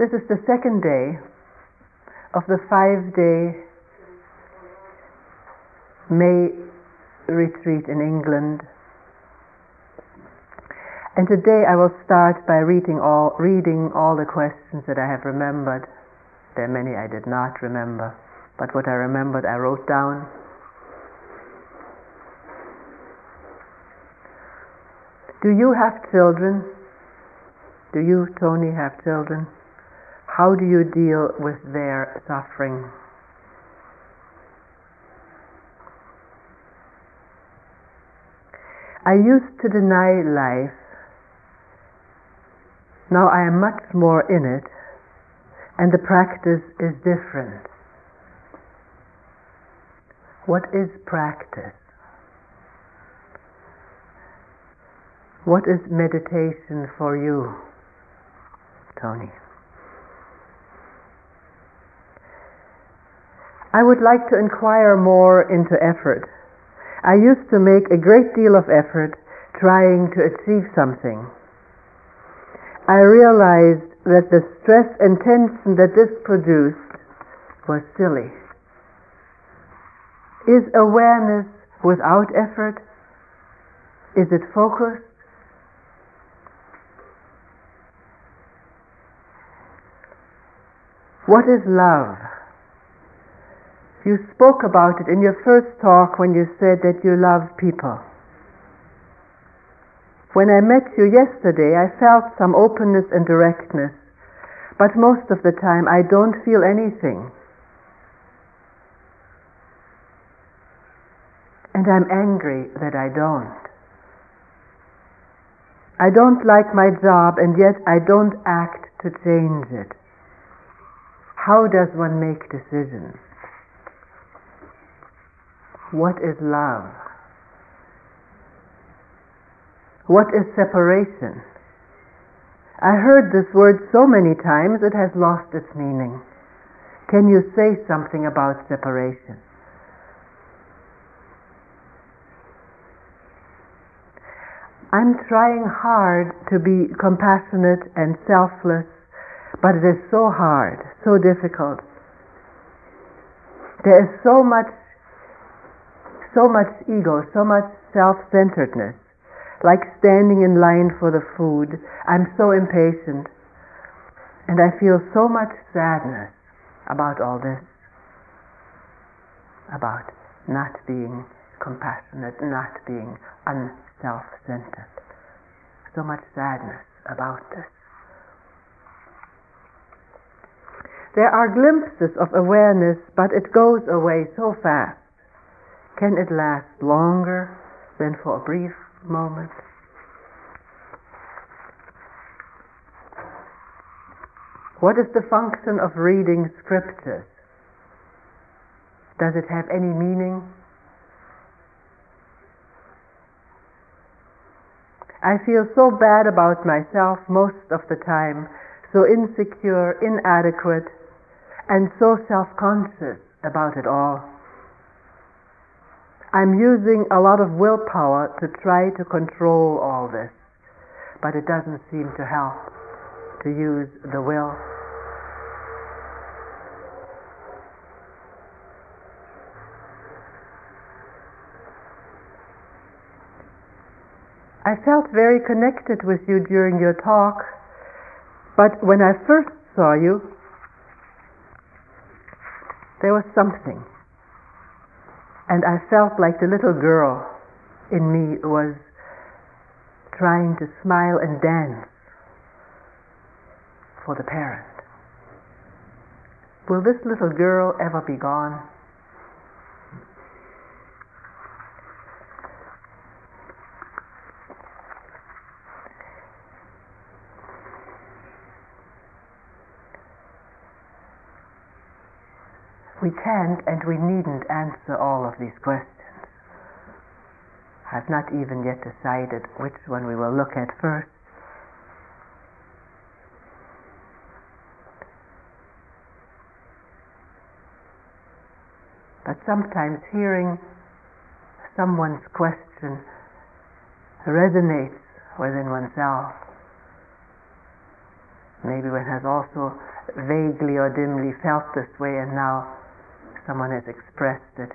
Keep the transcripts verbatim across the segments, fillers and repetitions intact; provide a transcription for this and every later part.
This is the second day of the five-day May retreat in England. And today I will start by reading all, reading all the questions that I have remembered. There are many I did not remember, but what I remembered I wrote down. Do you have children? Do you, Tony, have children? How do you deal with their suffering? I used to deny life. Now I am much more in it, and the practice is different. What is practice? What is meditation for you, Tony? I would like to inquire more into effort. I used to make a great deal of effort trying to achieve something. I realized that the stress and tension that this produced was silly. Is awareness without effort? Is it focused? What is love? You spoke about it in your first talk when you said that you love people. When I met you yesterday, I felt some openness and directness, but most of the time I don't feel anything. And I'm angry that I don't. I don't like my job, and yet I don't act to change it. How does one make decisions? What is love? What is separation? I heard this word so many times it has lost its meaning. Can you say something about separation? I'm trying hard to be compassionate and selfless, but it is so hard, so difficult. There is so much so much ego, so much self-centeredness, like standing in line for the food. I'm so impatient, and I feel so much sadness about all this, about not being compassionate, not being unself-centered. So much sadness about this. There are glimpses of awareness, but it goes away so fast. Can it last longer than for a brief moment? What is the function of reading scriptures? Does it have any meaning? I feel so bad about myself most of the time, so insecure, inadequate, and so self-conscious about it all. I'm using a lot of willpower to try to control all this, but it doesn't seem to help to use the will. I felt very connected with you during your talk, but when I first saw you, there was something. And I felt like the little girl in me was trying to smile and dance for the parent. Will this little girl ever be gone? We can't and we needn't answer all of these questions. I've not even yet decided which one we will look at first. But sometimes hearing someone's question resonates within oneself. Maybe one has also vaguely or dimly felt this way, and now someone has expressed it.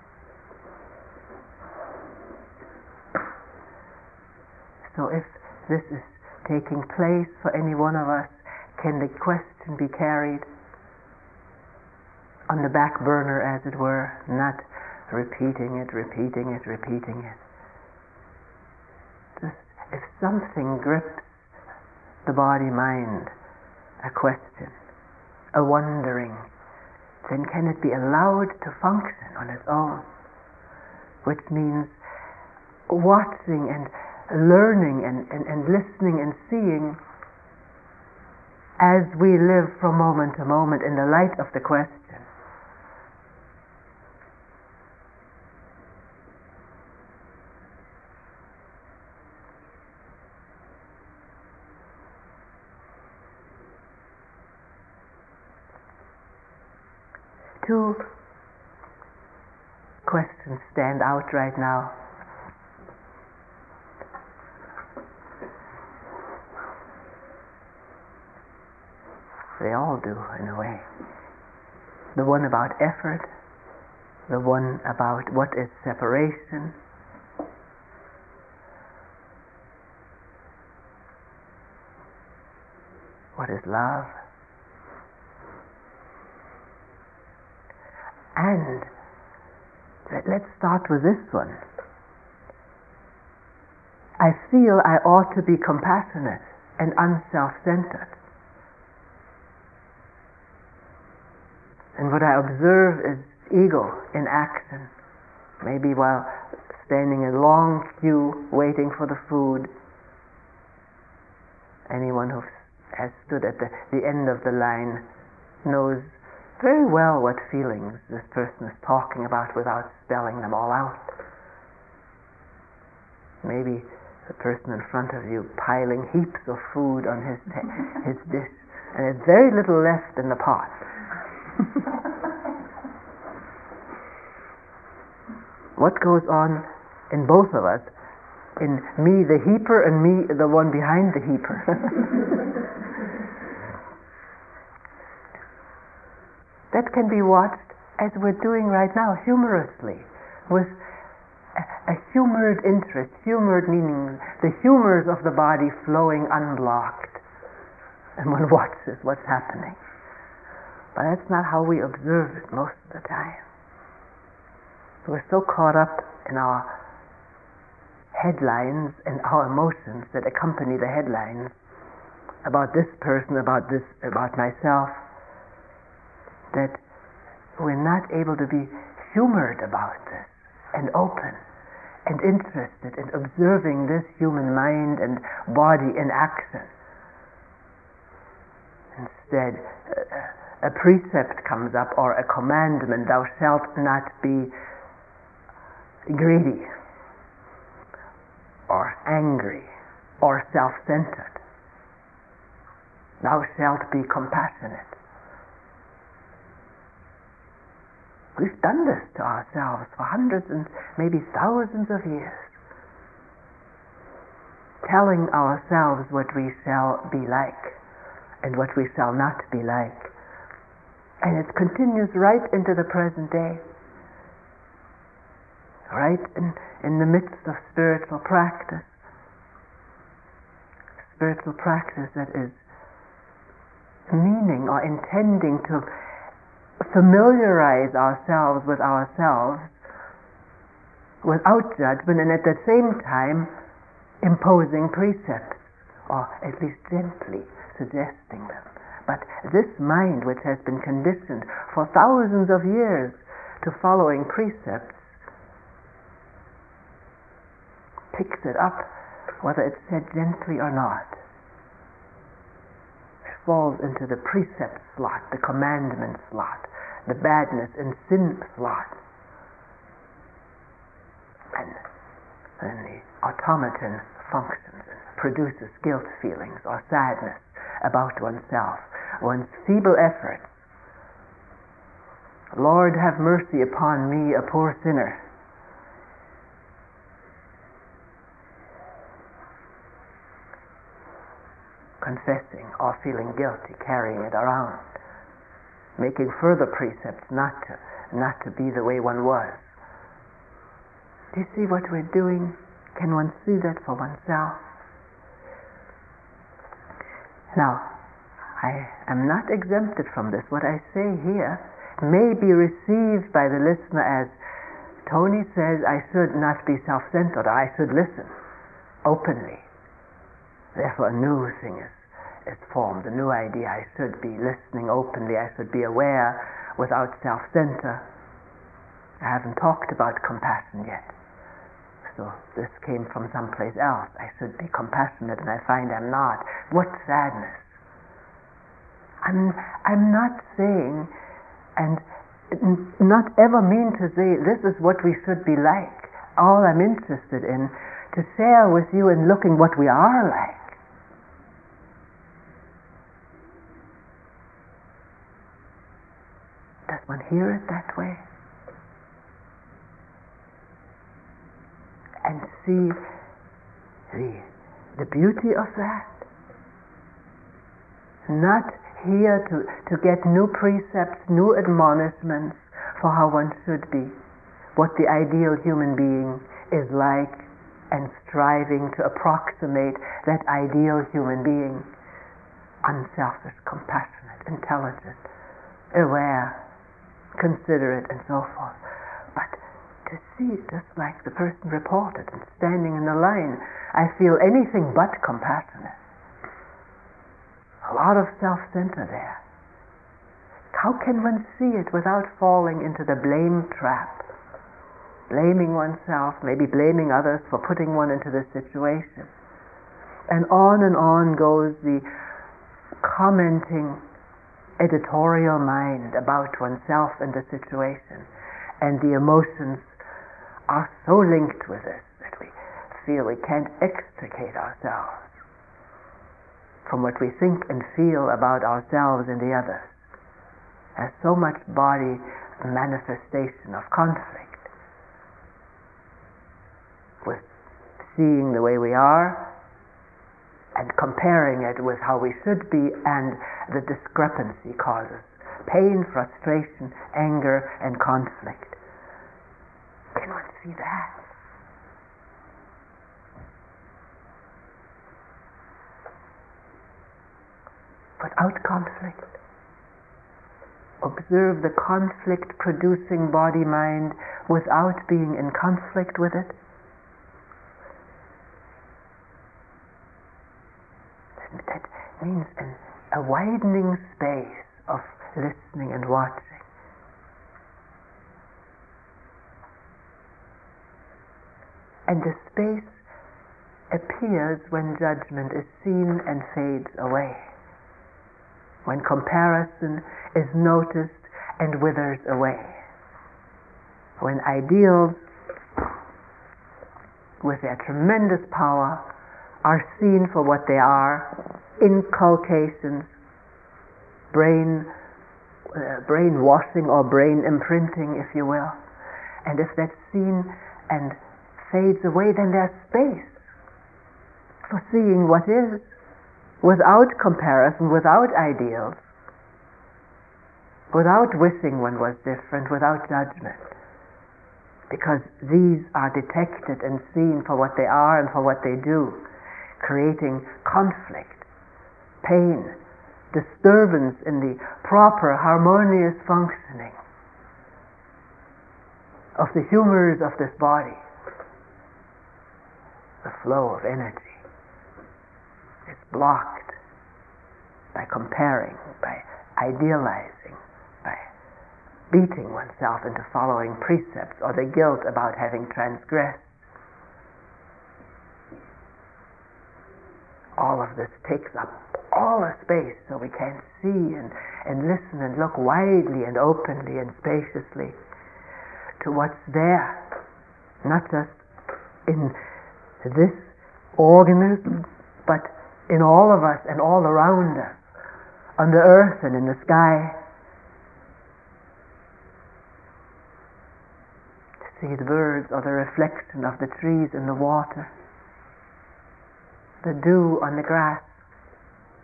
So if this is taking place for any one of us, can the question be carried on the back burner, as it were, not repeating it, repeating it, repeating it? Just if something grips the body-mind, a question, a wondering, then can it be allowed to function on its own? Which means watching and learning and, and, and listening and seeing as we live from moment to moment in the light of the question. Two questions stand out right now. They all do, in a way. The one about effort, the one about what is separation, what is love, and let's start with this one. I feel I ought to be compassionate and unself-centered. And what I observe is ego in action. Maybe while standing in a long queue waiting for the food. Anyone who has stood at the, the end of the line knows very well what feelings this person is talking about without spelling them all out. Maybe the person in front of you piling heaps of food on his his dish, and there's very little left in the pot. What goes on in both of us, in me the heaper and me the one behind the heaper? That can be watched as we're doing right now, humorously, with a, a humored interest, humored meaning, the humors of the body flowing unblocked, and one watches what's happening. But that's not how we observe it most of the time. We're so caught up in our headlines and our emotions that accompany the headlines about this person, about this, about myself, that we're not able to be humored about this and open and interested in observing this human mind and body in action. Instead, a precept comes up or a commandment, thou shalt not be greedy or angry or self-centered. Thou shalt be compassionate. We've done this to ourselves for hundreds and maybe thousands of years, telling ourselves what we shall be like and what we shall not be like. And it continues right into the present day. Right in, in the midst of spiritual practice. Spiritual practice that is meaning or intending to familiarize ourselves with ourselves without judgment, and at the same time imposing precepts, or at least gently suggesting them. But this mind, which has been conditioned for thousands of years to following precepts, picks it up, whether it's said gently or not. It falls into the precept slot, the commandment slot, the badness and sin slot. And then the automaton functions and produces guilt feelings or sadness about oneself, one's feeble efforts. Lord, have mercy upon me, a poor sinner. confessing or feeling guilty, carrying it around, making further precepts not to, not to be the way one was. Do you see what we're doing? Can one see that for oneself? Now, I am not exempted from this. What I say here may be received by the listener as Tony says I should not be self-centered, or I should listen openly. Therefore a new thing is, is formed, a new idea. I should be listening openly, I should be aware without self-center. I haven't talked about compassion yet. So this came from someplace else. I should be compassionate and I find I'm not. What sadness. I'm, I'm not saying, and not ever mean to say this is what we should be like. All I'm interested in to share with you in looking what we are like. Does one hear it that way? And see the, the beauty of that? Not here to, to get new precepts, new admonishments for how one should be, what the ideal human being is like, and striving to approximate that ideal human being, unselfish, compassionate, intelligent, aware, considerate, and so forth. But to see, just like the person reported, and standing in the line, I feel anything but compassionate. A lot of self-center there. How can one see it without falling into the blame trap? Blaming oneself, maybe blaming others for putting one into this situation. And on and on goes the commenting editorial mind about oneself and the situation. And the emotions are so linked with this that we feel we can't extricate ourselves from what we think and feel about ourselves and the others. There's so much body manifestation of conflict with seeing the way we are and comparing it with how we should be, and the discrepancy causes pain, frustration, anger, and conflict. Can one see that? Without conflict. Observe the conflict-producing body-mind without being in conflict with it. That means an, a widening space of listening and watching. And the space appears when judgment is seen and fades away, when comparison is noticed and withers away, when ideals with their tremendous power are seen for what they are, inculcations, brain uh, brainwashing or brain imprinting, if you will. And if that's seen and fades away, then there's space for seeing what is, without comparison, without ideals, without wishing one was different, without judgment. Because these are detected and seen for what they are and for what they do, creating conflict, pain, disturbance in the proper, harmonious functioning of the humors of this body. The flow of energy is blocked by comparing, by idealizing, by beating oneself into following precepts, or the guilt about having transgressed. All of this takes up all the space so we can see and, and listen and look widely and openly and spaciously to what's there, not just in this organism, but in all of us and all around us, on the earth and in the sky. To see the birds or the reflection of the trees in the water, the dew on the grass,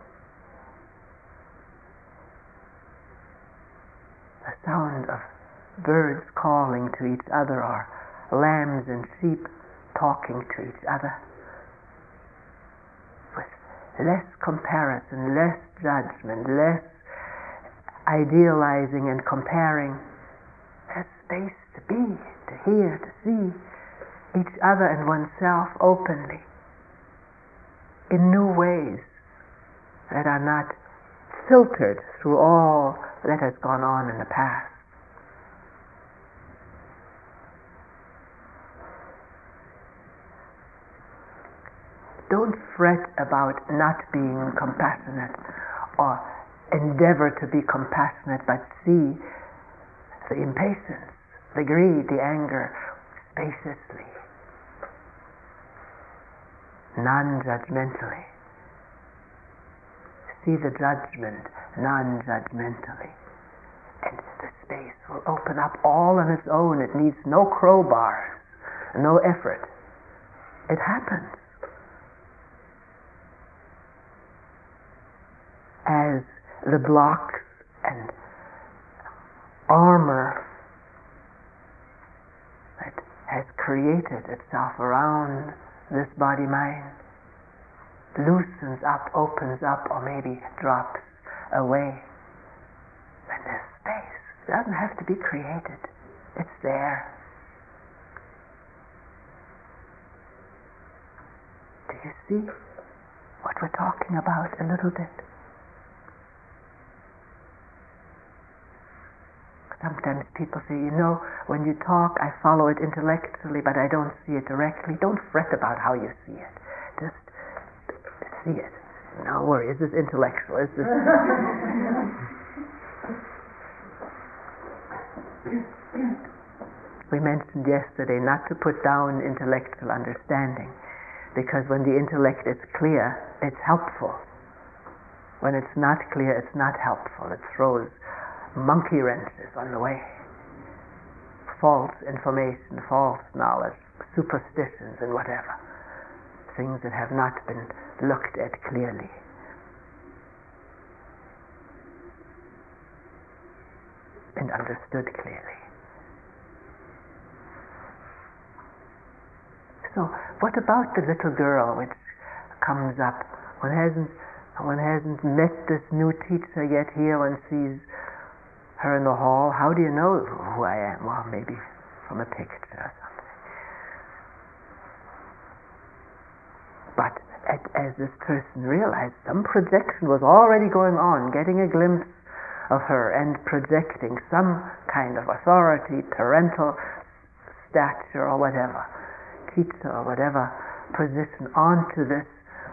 sound of birds calling to each other, or lambs and sheep talking to each other, with less comparison, less judgment, less idealizing and comparing, less space to be, to hear, to see each other and oneself openly in new ways that are not filtered through all that has gone on in the past. Don't fret about not being compassionate or endeavor to be compassionate, but see the impatience, the greed, the anger spaciously, non-judgmentally. See the judgment non-judgmentally, and the space will open up all on its own. It needs no crowbars, no effort. It happens. As the blocks and armor that has created itself around this body-mind loosens up, opens up, or maybe drops away, then there's space. It doesn't have to be created. It's there. Do you see what we're talking about a little bit? Sometimes people say, you know, when you talk, I follow it intellectually, but I don't see it directly. Don't fret about how you see it. Just see it. No worry. Is this intellectual? Is this... We mentioned yesterday not to put down intellectual understanding, because when the intellect is clear, it's helpful. When it's not clear, it's not helpful. It throws monkey wrenches on the way. False information, false knowledge, superstitions, and whatever. Things that have not been looked at clearly. And understood clearly. So, what about the little girl which comes up? One hasn't, one hasn't met this new teacher yet here and sees her in the hall. How do you know who I am? Well, maybe from a picture or something. But as this person realized, some projection was already going on, getting a glimpse of her and projecting some kind of authority, parental stature or whatever, teacher or whatever position onto this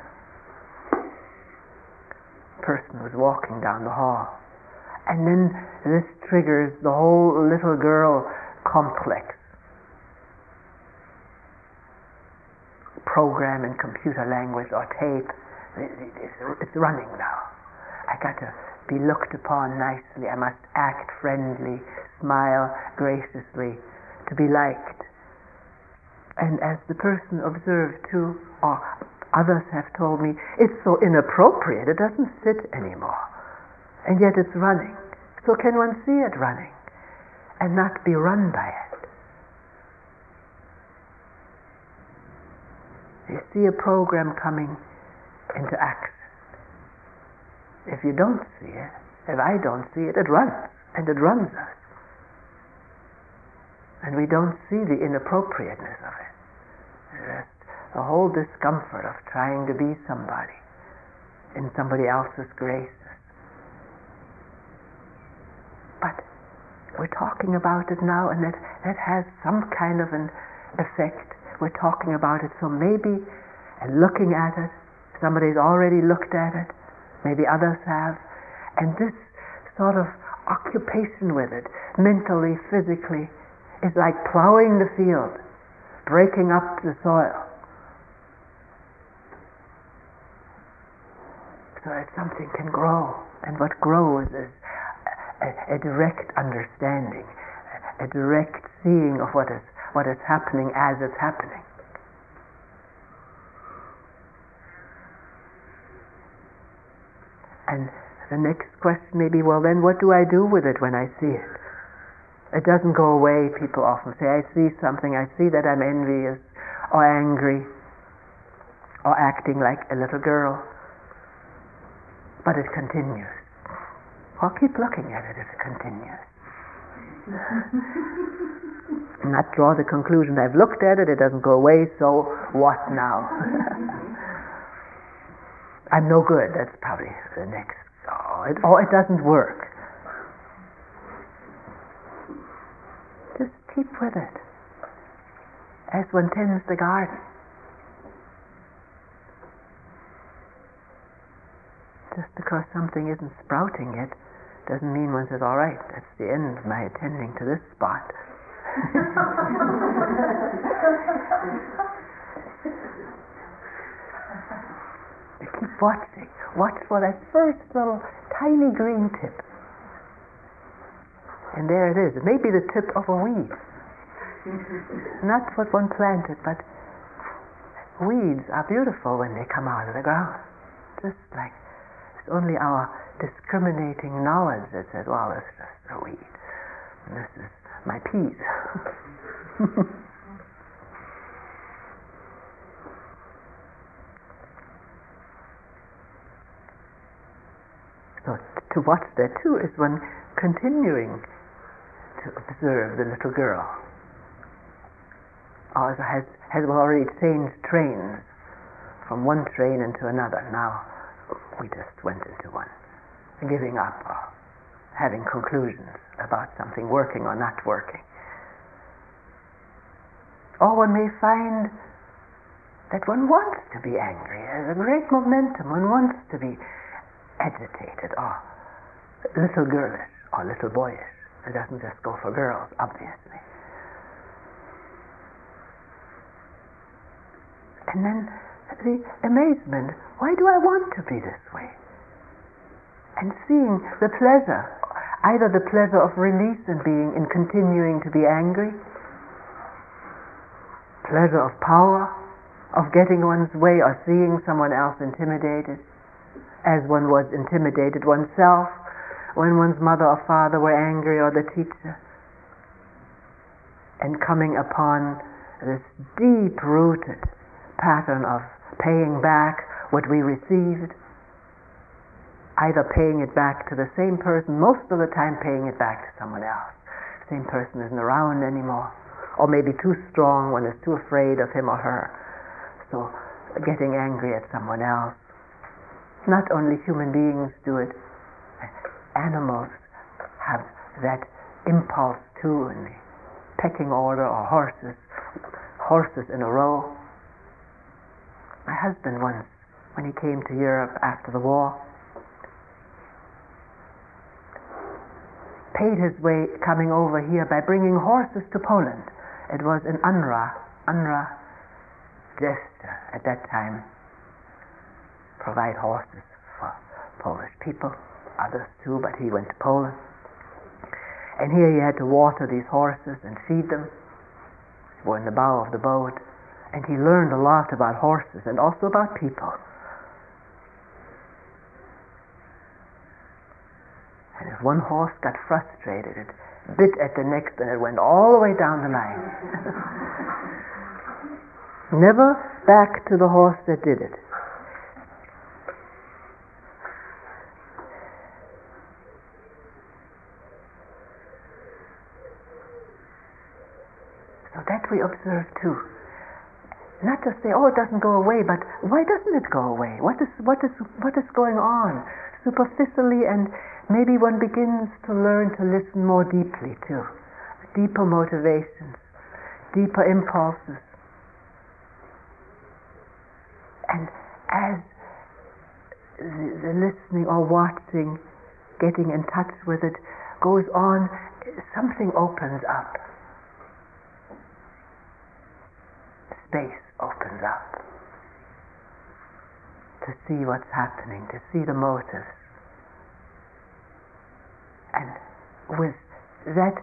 person who's walking down the hall. And then this triggers the whole little girl complex. Program in computer language or tape, it's running now. I got to be looked upon nicely. I must act friendly, smile graciously, to be liked. And as the person observed too, or others have told me, it's so inappropriate, it doesn't fit anymore. And yet it's running. So can one see it running and not be run by it? You see a program coming into action. If you don't see it, if I don't see it, it runs, and it runs us. And we don't see the inappropriateness of it. Just the whole discomfort of trying to be somebody in somebody else's grace. But we're talking about it now, and that, that has some kind of an effect. We're talking about it, so maybe, and looking at it, somebody's already looked at it, maybe others have, and this sort of occupation with it, mentally, physically, is like plowing the field, breaking up the soil. So that something can grow, and what grows is A, a direct understanding, a direct seeing of what is what is happening as it's happening. And the next question may be, well then what do I do with it when I see it? It doesn't go away. People often say, I see something, I see that I'm envious or angry or acting like a little girl. But it continues. Well, keep looking at it if it continues. Not draw the conclusion, I've looked at it, it doesn't go away, so what now? I'm no good, that's probably the next. Oh, it, oh, it doesn't work. Just keep with it, as one tends the garden. Just because something isn't sprouting yet doesn't mean one says, all right, that's the end of my attending to this spot. You keep watching. Watch for that first little tiny green tip. And there it is. It may be the tip of a weed. Not what one planted, but weeds are beautiful when they come out of the ground. Just like it's only our discriminating knowledge that says, well, it's just a weed. And this is my peas. So to watch that too is one continuing to observe the little girl. Or has, has already changed trains from one train into another. Now we just went into one, giving up or having conclusions about something working or not working. Or one may find that one wants to be angry. There's a great momentum. One wants to be agitated or little girlish or little boyish. It doesn't just go for girls, obviously. And then the amazement, why do I want to be this way? And seeing the pleasure, either the pleasure of release in being, in continuing to be angry, pleasure of power, of getting one's way or seeing someone else intimidated, as one was intimidated oneself when one's mother or father were angry, or the teacher, and coming upon this deep-rooted pattern of paying back what we received, either paying it back to the same person, most of the time paying it back to someone else. The same person isn't around anymore, or maybe too strong, one is too afraid of him or her, so getting angry at someone else. Not only human beings do it, animals have that impulse too, in the pecking order, or horses, horses in a row. My husband once, when he came to Europe after the war, paid his way coming over here by bringing horses to Poland. It was an UNRWA, UNRWA gesture at that time, provide horses for Polish people, others too, but he went to Poland. And here he had to water these horses and feed them. They were in the bow of the boat, and he learned a lot about horses and also about people. And if one horse got frustrated, it bit at the next and it went all the way down the line. Never back to the horse that did it. So that we observe too. Not to say, oh, it doesn't go away, but why doesn't it go away? What is what is what is going on superficially? And maybe one begins to learn to listen more deeply too. Deeper motivations, deeper impulses. And as the, the listening or watching, getting in touch with it goes on, something opens up. Space opens up to see what's happening, to see the motives. And with that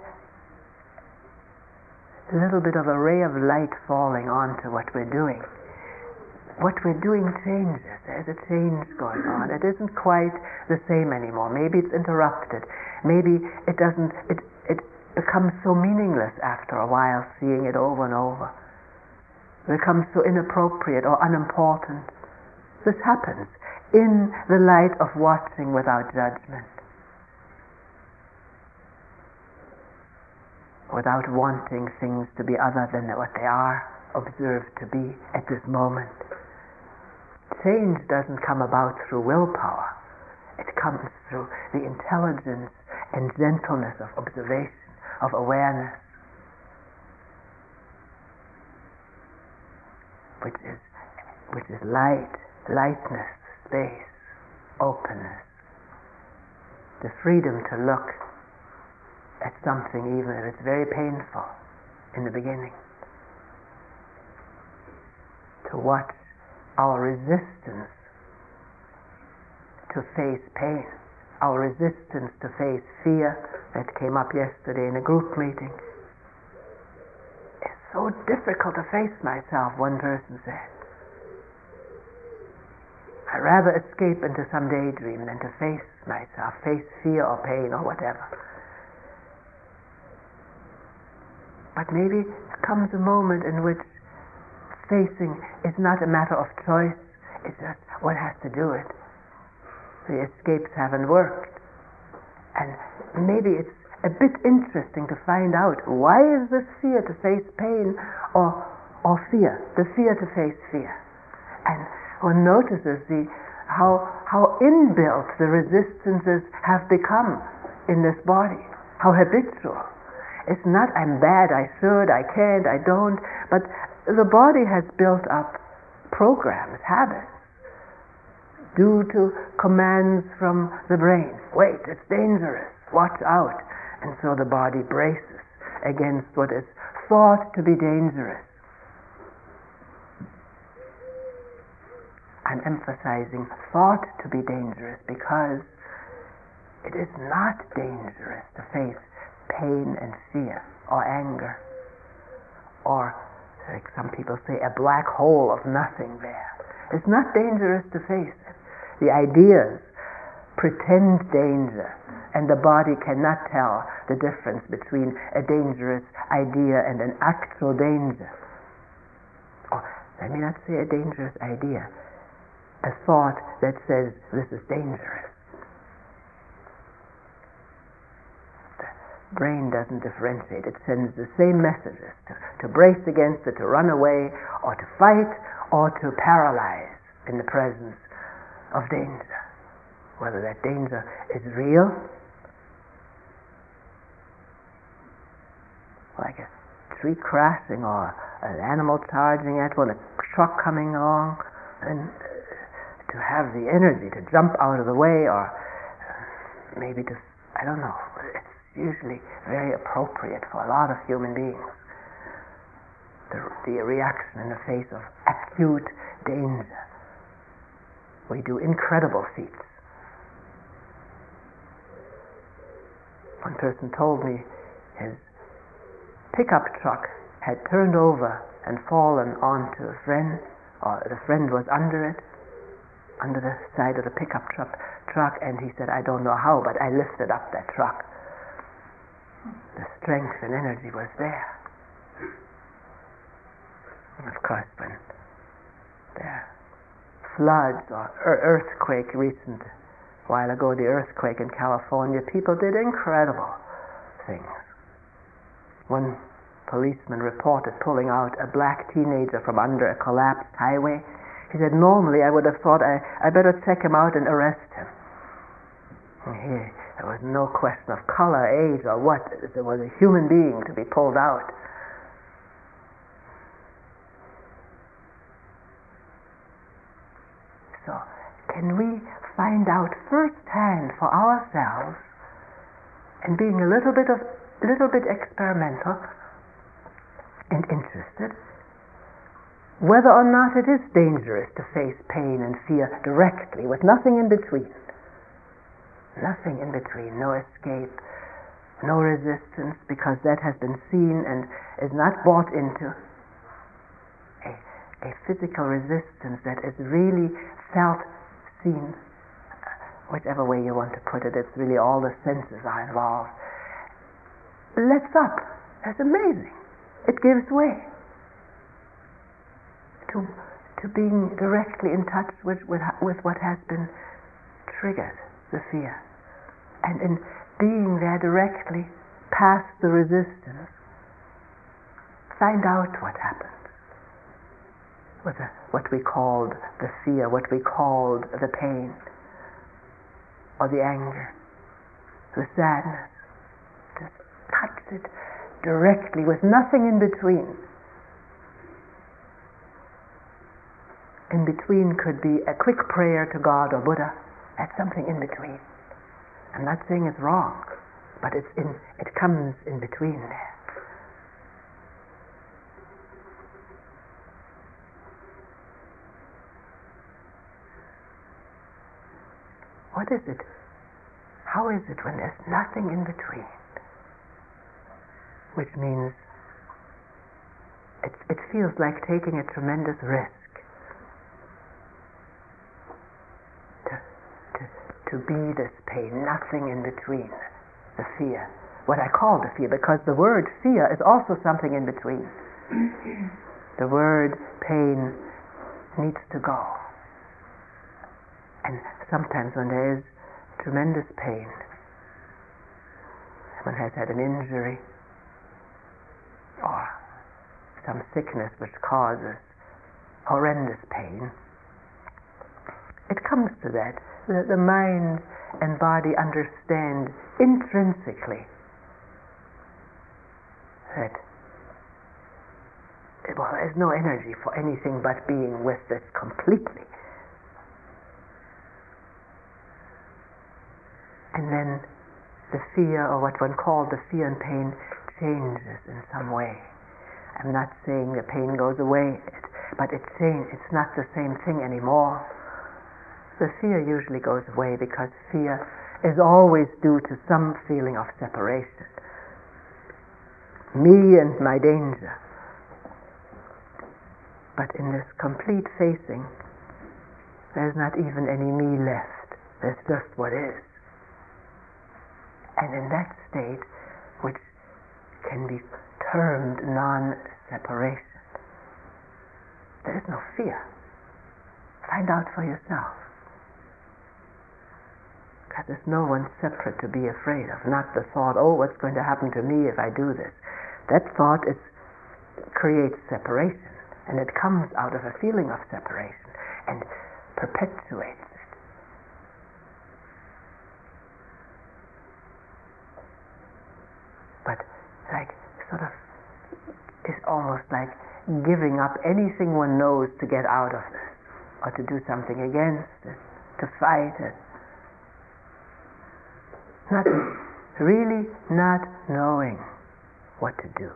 little bit of a ray of light falling onto what we're doing, what we're doing changes. There's a change going on. It isn't quite the same anymore. Maybe it's interrupted. Maybe it doesn't, it, it becomes so meaningless after a while, seeing it over and over. It becomes so inappropriate or unimportant. This happens in the light of watching without judgment, without wanting things to be other than what they are observed to be at this moment. Change doesn't come about through willpower. It comes through the intelligence and gentleness of observation, of awareness, which is which is light, lightness, space, openness, the freedom to look at something even if it's very painful in the beginning, to watch our resistance to face pain, our resistance to face fear that came up yesterday in a group meeting. It's so difficult to face myself, one person said. I'd rather escape into some daydream than to face myself, face fear or pain or whatever. But maybe there comes a moment in which facing is not a matter of choice, it's just one has to do it. The escapes haven't worked. And maybe it's a bit interesting to find out, why is this fear to face pain or, or fear, the fear to face fear? And one notices the, how, how inbuilt the resistances have become in this body, how habitual. It's not I'm bad, I should, I can't, I don't, but the body has built up programs, habits, due to commands from the brain. Wait, it's dangerous, watch out. And so the body braces against what is thought to be dangerous. I'm emphasizing thought to be dangerous because it is not dangerous to face pain and fear or anger, or like some people say, a black hole of nothing there. It's not dangerous to face it. The ideas pretend danger, and the body cannot tell the difference between a dangerous idea and an actual danger. Or let me not say a dangerous idea, a thought that says this is dangerous. The brain doesn't differentiate. It sends the same messages to, to brace against it, to run away, or to fight, or to paralyze in the presence of danger. Whether that danger is real, like a tree crashing or an animal charging at one, a truck coming along, and to have the energy to jump out of the way, or maybe to, I don't know, it's usually very appropriate for a lot of human beings. The, the reaction in the face of acute danger. We do incredible feats. One person told me his pickup truck had turned over and fallen onto a friend, or the friend was under it, under the side of the pickup truck, truck, and he said, I don't know how, but I lifted up that truck. The strength and energy was there. And of course, when there floods or earthquake recent, a while ago the earthquake in California, people did incredible things. One policeman reported pulling out a black teenager from under a collapsed highway. He said, normally I would have thought I, I better check him out and arrest him. And here, there was no question of color, age, or what. There was a human being to be pulled out. So, can we find out firsthand for ourselves, and being a little bit of, little bit experimental and interested, whether or not it is dangerous to face pain and fear directly, with nothing in between. Nothing in between, no escape, no resistance, because that has been seen and is not bought into. A, a physical resistance that is really felt, seen, whichever way you want to put it, it's really all the senses are involved. lets up. That's amazing. It gives way to to being directly in touch with, with, with what has been triggered, the fear. And in being there directly, past the resistance, find out what happened. With the, what we called the fear, what we called the pain, or the anger, the sadness. Just touch it directly with nothing in between. In between could be a quick prayer to God or Buddha. That's something in between. I'm not saying it's wrong, but it's in, it comes in between there. What is it? How is it when there's nothing in between? Which means it, it feels like taking a tremendous risk. To be this pain, nothing in between, the fear. What I call the fear, because the word fear is also something in between. The word pain needs to go. And sometimes when there is tremendous pain, one has had an injury or some sickness which causes horrendous pain, it comes to that. The, the mind and body understand intrinsically that well, there's no energy for anything but being with this completely. And then the fear, or what one called the fear and pain, changes in some way. I'm not saying the pain goes away, but it changes. It's not the same thing anymore. The fear usually goes away because fear is always due to some feeling of separation. Me and my danger. But in this complete facing, there's not even any me left. There's just what is. And in that state, which can be termed non-separation, there is no fear. Find out for yourself. Because there's no one separate to be afraid of, not the thought, oh, what's going to happen to me if I do this? That thought is, creates separation, and it comes out of a feeling of separation and perpetuates it. But like sort of, it's almost like giving up anything one knows to get out of this, or to do something against it, to fight it. Not really not knowing what to do.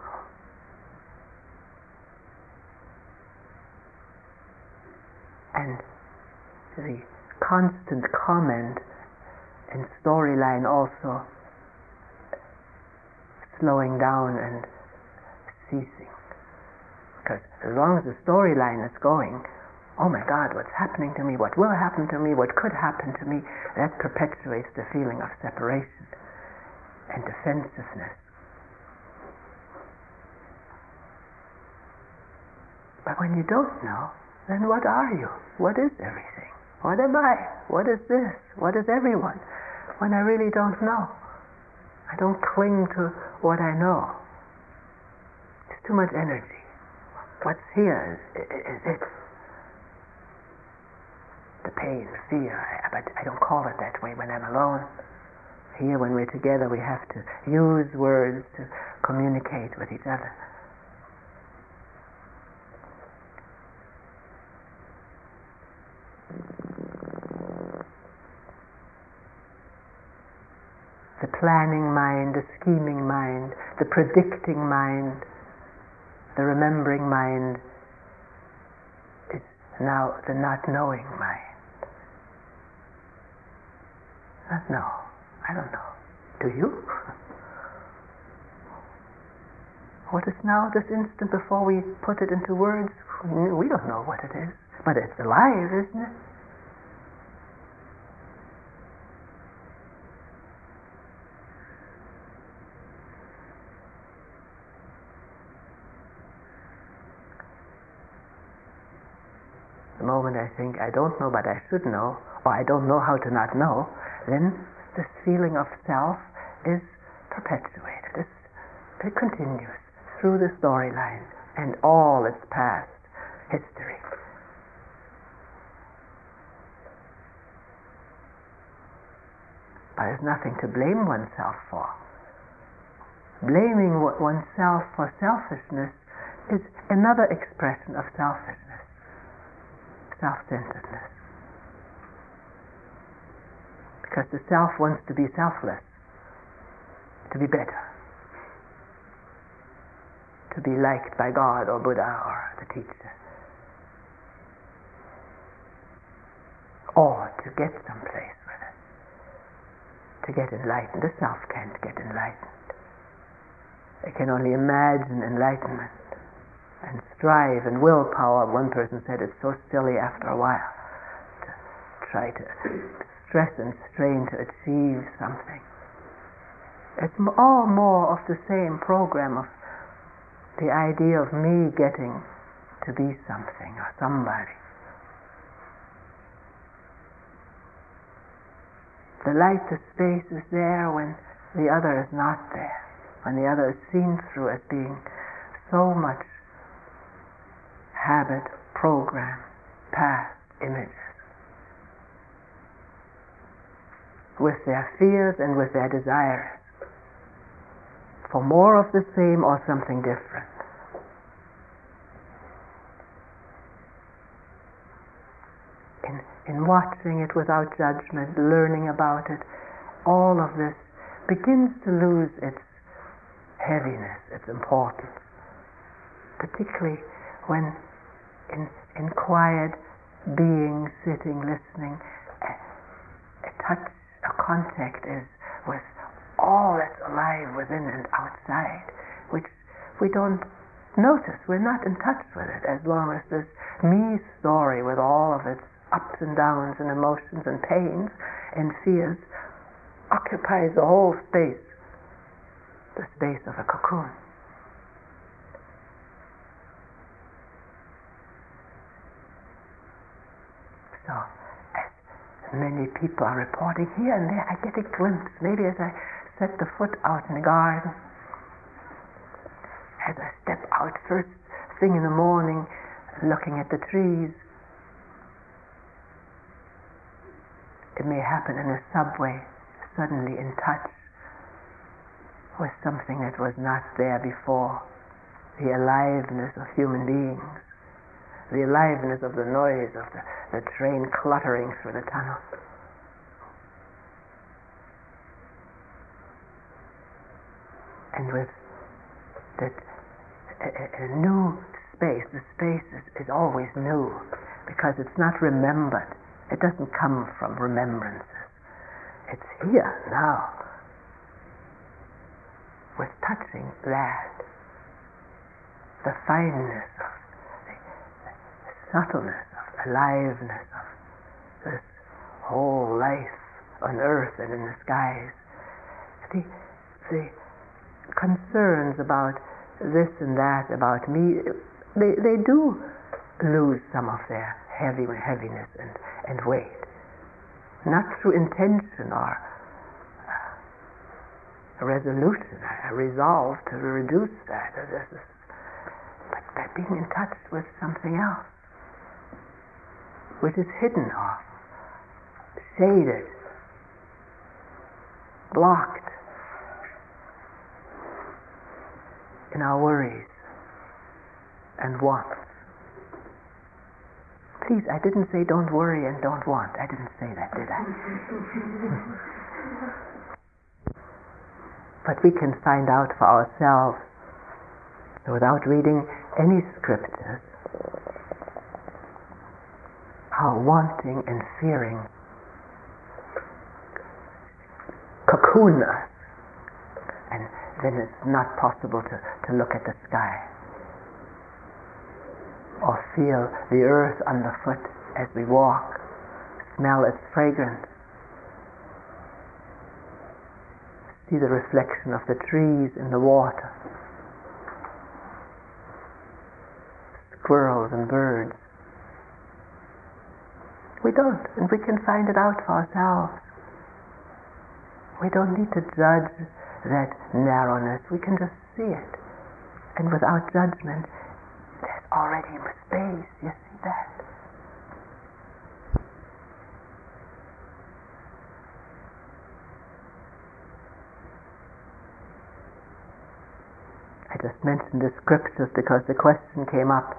And the constant comment and storyline also slowing down and ceasing. Because as long as the storyline is going, oh my God, what's happening to me, what will happen to me, what could happen to me, that perpetuates the feeling of separation and defensiveness. But when you don't know, then what are you? What is everything? What am I? What is this? What is everyone? When I really don't know. I don't cling to what I know. It's too much energy. What's here is, is it. The pain, the fear, I, but I don't call it that way when I'm alone. Here, when we're together, we have to use words to communicate with each other. The planning mind, the scheming mind, the predicting mind, the remembering mind is now the not knowing mind. Not know. I don't know. Do you? What is now this instant before we put it into words? We don't know what it is. But it's alive, isn't it? the moment I think I don't know but I should know, or I don't know how to not know, then this feeling of self is perpetuated. It's, it continues through the storyline and all its past history. But there's nothing to blame oneself for. Blaming oneself for selfishness is another expression of selfishness, self-centeredness. Because the self wants to be selfless, to be better, to be liked by God or Buddha or the teacher, or to get someplace with it, to get enlightened. The self can't get enlightened. It can only imagine enlightenment and strive, and willpower, one person said, it's so silly after a while to try to stress and strain to achieve something. It's all more of the same program of the idea of me getting to be something or somebody. The light, the space is there when the other is not there, when the other is seen through as being so much habit, program, past images, with their fears and with their desires for more of the same or something different. In, in watching it without judgment, learning about it, all of this begins to lose its heaviness, its importance, particularly when in, in quiet being, sitting, listening, a, a touch, a contact is with all that's alive within and outside, which we don't notice. We're not in touch with it as long as this me story with all of its ups and downs and emotions and pains and fears occupies the whole space, the space of a cocoon. So, as many people are reporting here and there, I get a glimpse, maybe as I set the foot out in the garden, as I step out first thing in the morning, looking at the trees. It may happen in a subway, suddenly in touch with something that was not there before, the aliveness of human beings, the aliveness of the noise of the, the train cluttering through the tunnel. And with that a, a, a new space, the space is, is always new because it's not remembered. It doesn't come from remembrances. It's here now, with touching that, the fineness of the, the subtleness of aliveness of this whole life on earth and in the skies. The, the concerns about this and that, about me, they, they do lose some of their heavy heaviness and, and weight. Not through intention or uh, resolution, a resolve to reduce that, but by being in touch with something else, which is hidden or shaded, blocked in our worries and wants. Please, I didn't say don't worry and don't want. I didn't say that, did I? But we can find out for ourselves, without reading any scriptures, how wanting and fearing cocoon us, and then it's not possible to, to look at the sky or feel the earth underfoot as we walk, smell its fragrance, see the reflection of the trees in the water, squirrels and birds, We don't, and we can find it out for ourselves. We don't need to judge that narrowness. We can just see it. And without judgment, there's already space. You see that? I just mentioned the scriptures because the question came up.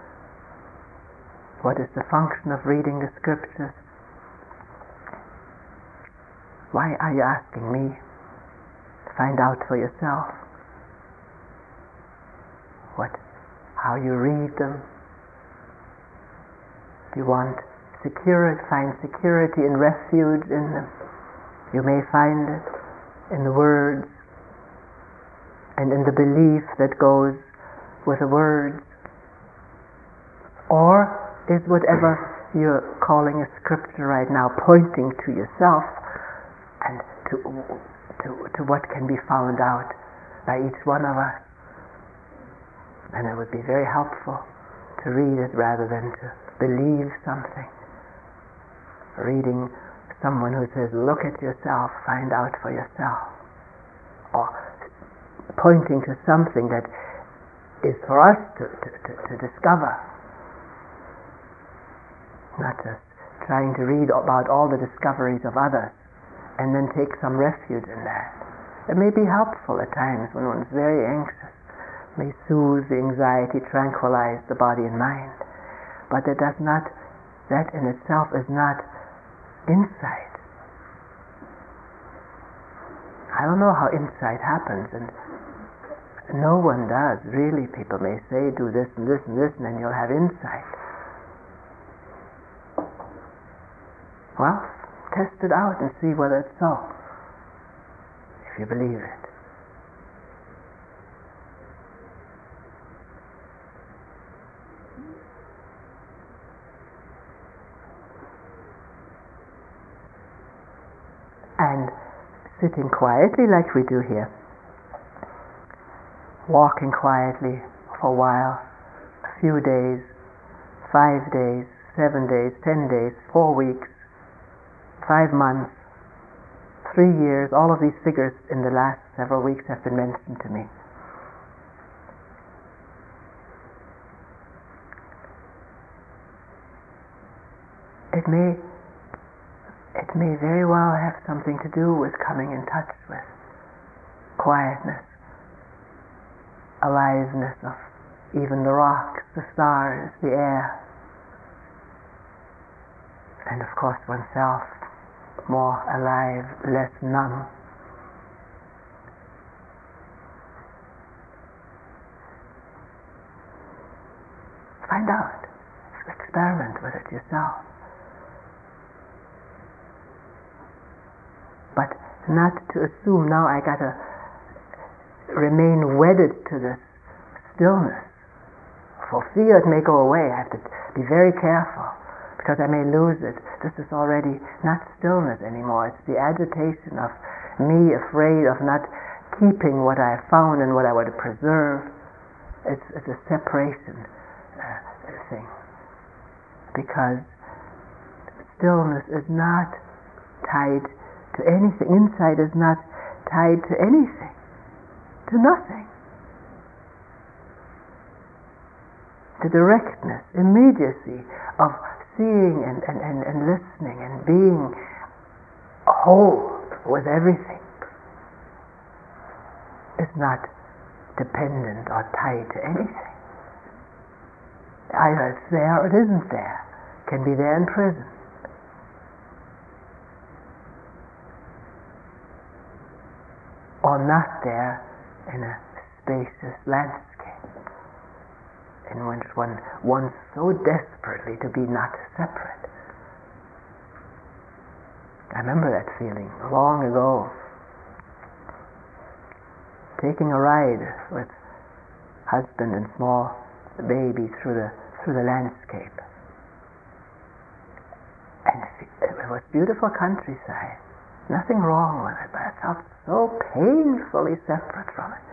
What is the function of reading the scriptures? Why are you asking me? Find out for yourself. What, how you read them. Do you want security? Find security and refuge in them. You may find it in the words and in the belief that goes with the words. Or is whatever you're calling a scripture right now pointing to yourself and to, to, to what can be found out by each one of us? And it would be very helpful to read it rather than to believe something. Reading someone who says, look at yourself, find out for yourself. Or pointing to something that is for us to, to, to, to discover. Not just trying to read about all the discoveries of others and then take some refuge in that. It may be helpful at times when one's very anxious. May soothe the anxiety, tranquilize the body and mind. But it does not, that in itself is not insight. I don't know how insight happens, and no one does. Really, people may say, do this and this and this, and then you'll have insight. Well, test it out and see whether it's so, if you believe it. And sitting quietly like we do here, walking quietly for a while, a few days, five days, seven days, ten days, four weeks, five months, three years, all of these figures in the last several weeks have been mentioned to me. It may It may very well have something to do with coming in touch with quietness, aliveness of even the rocks, the stars, the air, and of course oneself more alive, less numb. Find out, experiment with it yourself. But not to assume now I gotta remain wedded to this stillness. For fear it may go away, I have to be very careful because I may lose it. This is already not stillness anymore. It's the agitation of me afraid of not keeping what I found and what I want to preserve. It's, it's a separation uh, thing. Because stillness is not tied to anything. Insight is not tied to anything, to nothing. The directness, immediacy of seeing and, and, and, and listening and being whole with everything is not dependent or tied to anything. Either it's there or it isn't there. It can be there in prison. Or not there in a spacious landscape in which one wants so desperately to be not separate. I remember that feeling long ago, taking a ride with husband and small baby through the through the landscape, and it was beautiful countryside. Nothing wrong with it, but I felt so painfully separate from it.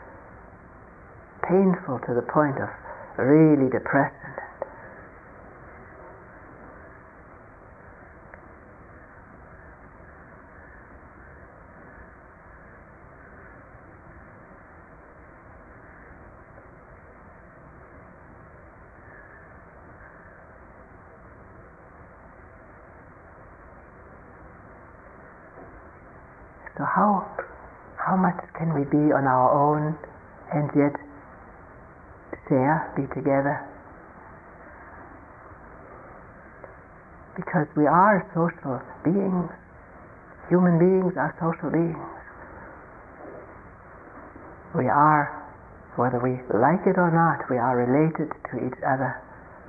Painful to the point of really depressing it. So how, how much can we be on our own and yet share, be together? Because we are social beings. Human beings are social beings. We are, whether we like it or not, we are related to each other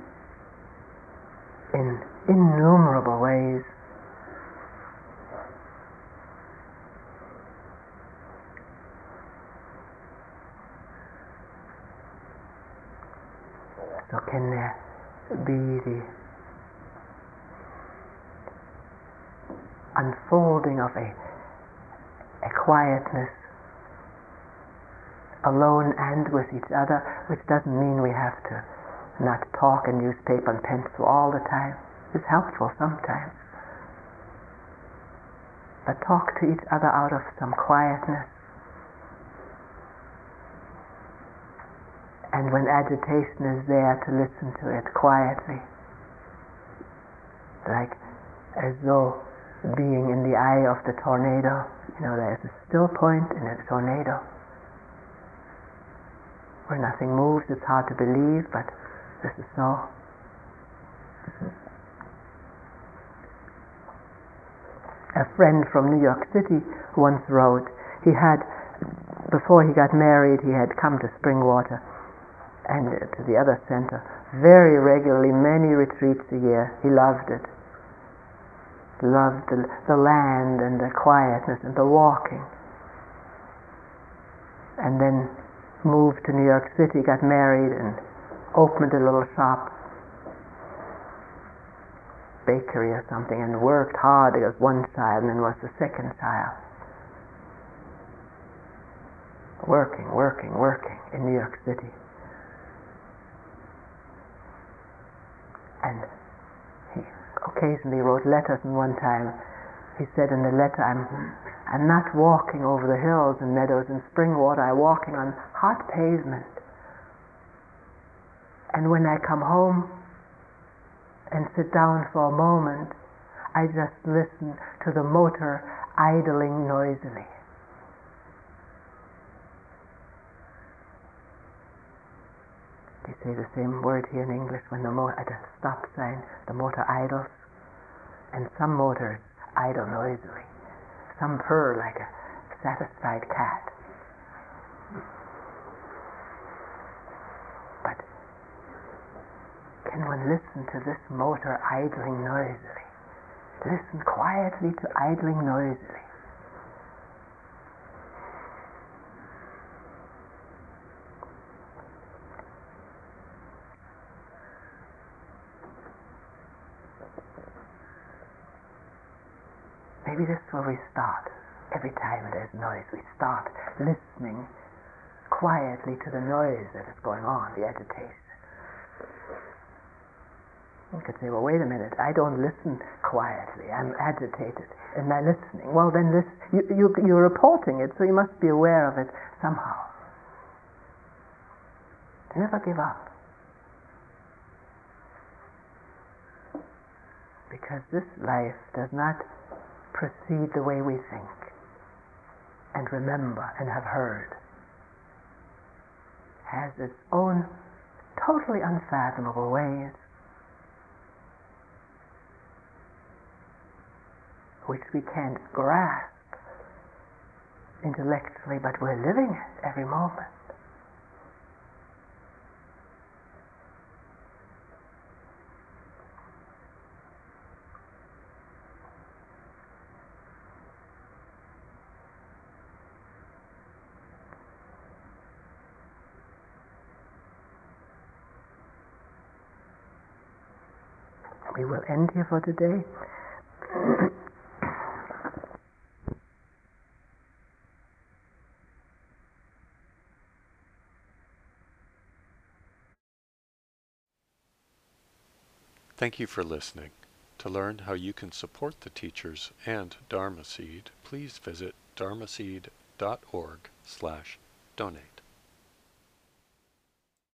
in innumerable ways. So can there be the unfolding of a, a quietness alone and with each other, which doesn't mean we have to not talk and use paper and pencil all the time. It's helpful sometimes. But talk to each other out of some quietness. And when agitation is there, to listen to it quietly. Like as though being in the eye of the tornado. You know, there's a still point in a tornado where nothing moves. It's hard to believe, but this is so. A friend from New York City once wrote, he had, before he got married, he had come to Springwater and to the other center very regularly, many retreats a year. He loved it. Loved the, the land and the quietness and the walking. And then moved to New York City, got married, and opened a little shop, bakery or something, and worked hard to get one child, and then was the second child. Working, working, working in New York City. And he occasionally wrote letters, and one time he said in the letter, I'm I'm not walking over the hills and meadows in Springwater, I'm walking on hot pavement. And when I come home and sit down for a moment, I just listen to the motor idling noisily. They say the same word here in English when the motor, at a stop sign, the motor idles. And some motors idle noisily. Some purr like a satisfied cat. But can one listen to this motor idling noisily? Listen quietly to idling noisily. Maybe this is where we start. Every time there's noise, we start listening quietly to the noise that is going on, the agitation. You could say, well, wait a minute, I don't listen quietly, I'm agitated. Am I listening? Well, then this, you, you, you're reporting it, so you must be aware of it somehow. Never give up. Because this life does not proceed the way we think and remember and have heard. Has its own totally unfathomable ways which we can't grasp intellectually, but we're living it every moment. We will end here for today. Thank you for listening. To learn how you can support the teachers and Dharma Seed, please visit dharmaseed dot org slash donate.